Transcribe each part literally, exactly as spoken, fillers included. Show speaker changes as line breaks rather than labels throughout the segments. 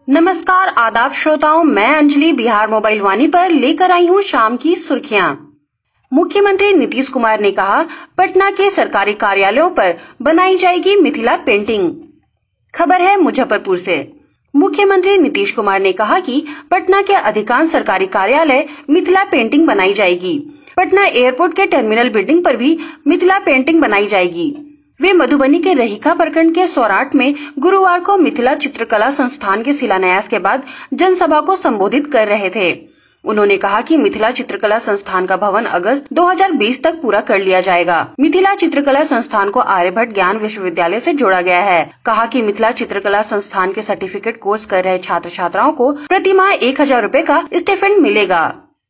नमस्कार आदाब श्रोताओं, मैं अंजलि बिहार मोबाइल वाणी पर लेकर आई हूँ शाम की सुर्खियां। मुख्यमंत्री नीतीश कुमार ने कहा, पटना के सरकारी कार्यालयों पर बनाई जाएगी मिथिला पेंटिंग। खबर है मुजफ्फरपुर से। मुख्यमंत्री नीतीश कुमार ने कहा कि पटना के अधिकांश सरकारी कार्यालय मिथिला पेंटिंग बनाई जाएगी। पटना एयरपोर्ट के टर्मिनल बिल्डिंग पर भी मिथिला पेंटिंग बनाई जाएगी। वे मधुबनी के रहीका प्रखंड के सौराठ में गुरुवार को मिथिला चित्रकला संस्थान के शिलान्यास के बाद जनसभा को संबोधित कर रहे थे। उन्होंने कहा कि मिथिला चित्रकला संस्थान का भवन अगस्त दो हज़ार बीस तक पूरा कर लिया जाएगा। मिथिला चित्रकला संस्थान को आर्यभट्ट ज्ञान विश्वविद्यालय से जोड़ा गया है। कहा कि मिथिला चित्रकला संस्थान के सर्टिफिकेट कोर्स कर रहे छात्र छात्राओं को प्रति माह एक हजार रूपए का स्टिपेंड मिलेगा।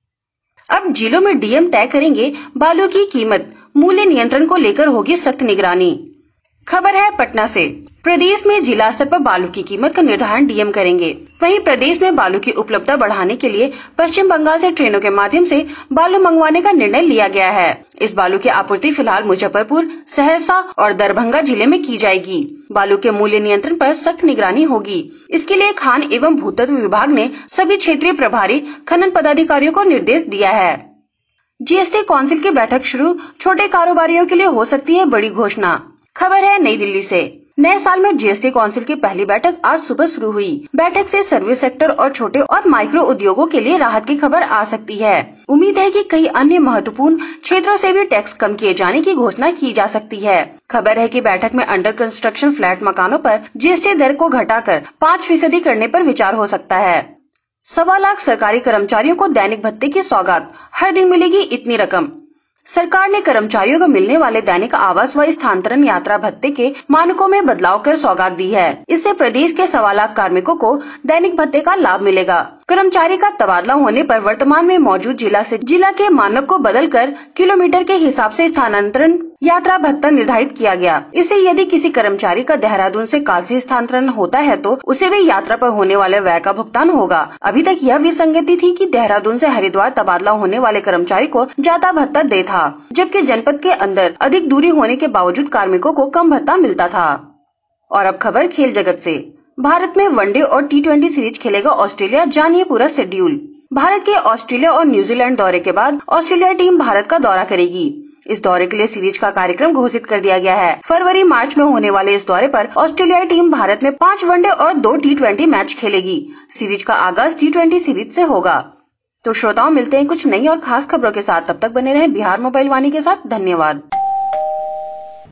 अब जिलों में डीएम तय करेंगे बालू की कीमत, मूल्य नियंत्रण को लेकर होगी सख्त निगरानी। खबर है पटना से। प्रदेश में जिला स्तर पर बालू की कीमत का निर्धारण डीएम करेंगे। वहीं प्रदेश में बालू की उपलब्धता बढ़ाने के लिए पश्चिम बंगाल से ट्रेनों के माध्यम से बालू मंगवाने का निर्णय लिया गया है। इस बालू की आपूर्ति फिलहाल मुजफ्फरपुर, सहरसा और दरभंगा जिले में की जाएगी। बालू के मूल्य नियंत्रण पर सख्त निगरानी होगी। इसके लिए खान एवं भूतत्व विभाग ने सभी क्षेत्रीय प्रभारी खनन पदाधिकारियों को निर्देश दिया है। जीएसटी काउंसिल की बैठक शुरू, छोटे कारोबारियों के लिए हो सकती है बड़ी घोषणा। खबर है नई दिल्ली से। नए साल में जीएसटी काउंसिल की पहली बैठक आज सुबह शुरू हुई। बैठक से सर्विस सेक्टर और छोटे और माइक्रो उद्योगों के लिए राहत की खबर आ सकती है। उम्मीद है कि कई अन्य महत्वपूर्ण क्षेत्रों से भी टैक्स कम किए जाने की घोषणा की जा सकती है। खबर है कि बैठक में अंडर कंस्ट्रक्शन फ्लैट मकानों पर जीएसटी दर को घटाकर पाँच फीसदी करने पर विचार हो सकता है। सवा लाख सरकारी कर्मचारियों को दैनिक भत्ते की सौगात, हर दिन मिलेगी इतनी रकम। सरकार ने कर्मचारियों को मिलने वाले दैनिक आवास व स्थानांतरण यात्रा भत्ते के मानकों में बदलाव कर सौगात दी है। इससे प्रदेश के सवा लाख कार्मिकों को दैनिक भत्ते का लाभ मिलेगा। कर्मचारी का तबादला होने पर वर्तमान में मौजूद जिला से जिला के मानक को बदलकर किलोमीटर के हिसाब से स्थानांतरण यात्रा भत्ता निर्धारित किया गया। इससे यदि किसी कर्मचारी का देहरादून से काशी स्थानांतरण होता है तो उसे भी यात्रा पर होने वाले व्यय का भुगतान होगा। अभी तक यह विसंगति थी कि देहरादून से हरिद्वार तबादला होने वाले कर्मचारी को ज्यादा भत्ता दे था, जबकि जनपद के अंदर अधिक दूरी होने के बावजूद कार्मिकों को कम भत्ता मिलता था। और अब खबर खेल जगत से। भारत में वनडे और टी ट्वेंटी सीरीज खेलेगा ऑस्ट्रेलिया, जानिए पूरा शेड्यूल। भारत के ऑस्ट्रेलिया और न्यूजीलैंड दौरे के बाद ऑस्ट्रेलिया टीम भारत का दौरा करेगी। इस दौरे के लिए सीरीज का कार्यक्रम घोषित कर दिया गया है। फरवरी मार्च में होने वाले इस दौरे पर ऑस्ट्रेलियाई टीम भारत में पाँच वनडे और दो टी ट्वेंटी मैच खेलेगी। सीरीज का आगाज टी ट्वेंटी सीरीज से होगा। तो श्रोताओं, मिलते हैं कुछ नई और खास खबरों के साथ। तब तक बने रहें बिहार मोबाइल वाणी के साथ। धन्यवाद।